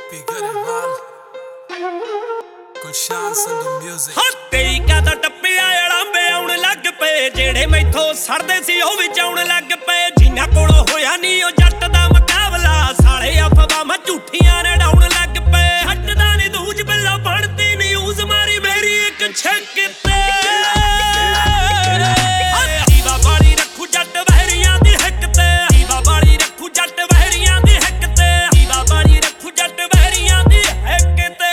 Gippy Garewal, Gulshan Sandhu music. ਤੇਈ ਕਦਾ ਟੱਪਿਆ ਅੜਾਂਬੇ ਆਉਣ ਲੱਗ ਪਏ ਜਿਹੜੇ ਮੈਥੋਂ ਸੜਦੇ ਸੀ ਉਹ ਵਿੱਚ ਆਉਣ ਲੱਗ ਪਏ ਜਿਨ੍ਹਾਂ ਕੋਲੋਂ ਹੋਇਆ ਨਹੀਂ ਉਹ ਜੱਟ ਦਾ ਮੁਕਾਬਲਾ ਸਾਲੇ ਅਫਵਾਹਾਂ ਝੂਠੀਆਂ ਨੇ ਡਾਉਣ ਲੱਗ ਪਏ ਹੱਟਦਾ ਨਹੀਂ ਦੂਜ ਬਿੱਲਾ ਬਣਦੀ ਨਿਊਜ਼ ਮਾਰੀ ਮੇਰੀ ਇੱਕ ਛੱਕ ਤੇ ਦੀਵਾ ਵਾਲੀ ਰੱਖੂ ਜੱਟ ਵਹਿਰੀਆਂ ਦੀ ਹੱਕ ਤੇ ਦੀਵਾ ਵਾਲੀ ਰੱਖੂ ਜੱਟ ਵਹਿਰੀਆਂ ਦੀ ਹੱਕ ਤੇ ਦੀਵਾ ਵਾਲੀ ਰੱਖੂ ਜੱਟ ਵਹਿਰੀਆਂ ਦੀ ਹੱਕ ਤੇ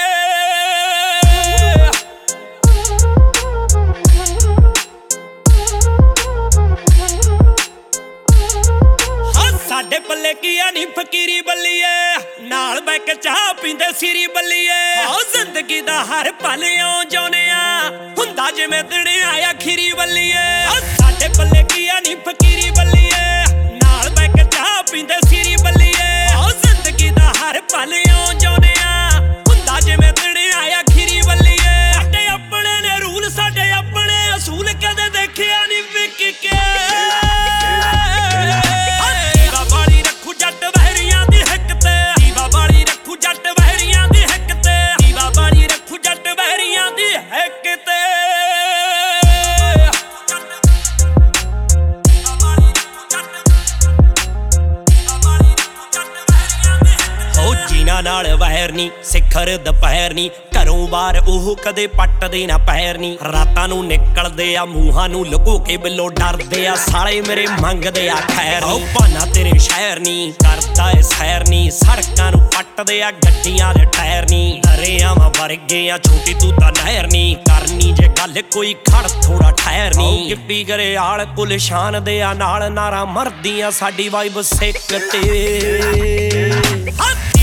ਸਾਡੇ ਪੱਲੇ ਕੀ ਆ ਨੀ ਫਕੀਰੀ ਬੱਲੀਏ ਨਾਲ ਬੈ ਕੇ ਚਾਹ ਪੀਂਦੇ ਸੀਰੀ ਬੱਲੀਏ ਹੋ ਜ਼ਿੰਦਗੀ ਦਾ ਹਰ ਪਲ ਇਉਂ ਜਿਉਨੇ ਆ ਹੁੰਦਾ ਜਿਵੇਂ ਦਿਨੇ ਆਇਆ ਖੀਰੀ ਬੱਲੀਏ ਸਾਡੇ ਪੱਲੇ ਕੀ ਆ ਨੀ ਫਕੀਰੀ ਬੱਲੀਏ ਨਾਲ ਬੈ ਕੇ ਚਾਹ ਪੀਂਦੇ ਸੀਰੀ ਬੱਲੀਏ ਹੋ ਜ਼ਿੰਦਗੀ ਦਾ ਹਰ ਪਲ ਇਉਂ ਜਿਉਨੇ ਆ ਹੁੰਦਾ ਜਿਵੇਂ ਦਿਨੇ ਆਇਆ ਖੀਰੀ ਬੱਲੀਏ ਸਾਡੇ ਆਪਣੇ ਨੇ ਰੂਲ ਸਾਡੇ ਆਪਣੇ ਅਸੂਲ ਕਦੇ ਦੇਖਿਆ ਨੀ ਵਿਕ ਕੇ ਜੱਟ ਵਹਿਰੀਆਂ ਦੀ ਹੱਕ ਤੇ ਦੀਵਾ ਵਾਲੀ ਰੱਖੂ ਜੱਟ ਵਹਿਰੀਆਂ ਦੀ ਹੱਕ ਤੇ ਦੀਵਾ ਵਾਲੀ ਰੱਖੂ ਜੱਟ ਵਹਿਰੀਆਂ ਦੀ ਹੱਕ ਤੇ ਹੋ ਜੀਨਾ ਨਾਲ ਵਹਿਰ ਨੀ ਸਿਖਰ ਦੁਪਹਿਰ ਨੀ ਘਰੋਂ ਬਾਹਰ ਉਹ ਕਦੇ ਪੱਟਦੇ ਨਾ ਪੈਰ ਨੀ ਰਾਤਾਂ ਨੂੰ ਨਿਕਲਦੇ ਆ ਮੂੰਹਾਂ ਨੂੰ ਲੁਕੋ ਕੇ ਬਿੱਲੋ ਡਰਦੇ ਆ ਸਾਲੇ ਮੇਰੇ ਮੰਗਦੇ ਆ ਖੈਰ ਨੀ ਭਾਨਾ ਤੇਰੇ ਸ਼ਹਿਰ ਨੀ ਕਰਦਾ ਏ ਸੈਰ ਨੀ ਸੜਕਾਂ ਨੂੰ ਪੱਟਦੇ ਆ ਗੱਡੀਆਂ ਦੇ ਟਾਇਰ ਨੀ ਦਰਿਆਵਾਂ ਵਰਗੇ ਆ ਛੋਟੀ ਤੂੰ ਤਾਂ ਨਹਿਰ ਨੀ ਕਰਨੀ ਜੇ ਗੱਲ ਕੋਈ ਖੜ ਥੋੜਾ ਠਹਿਰ ਨੀ ਗਿੱਪੀ ਗਰੇਵਾਲ ਗੁਲਸ਼ਨ ਦੇ ਆ ਨਾਲ ਨਾਰਾ ਮਰਦੀਆਂ ਸਾਡੀ ਵਾਈਬ ਸਿੱਕ ਤੇ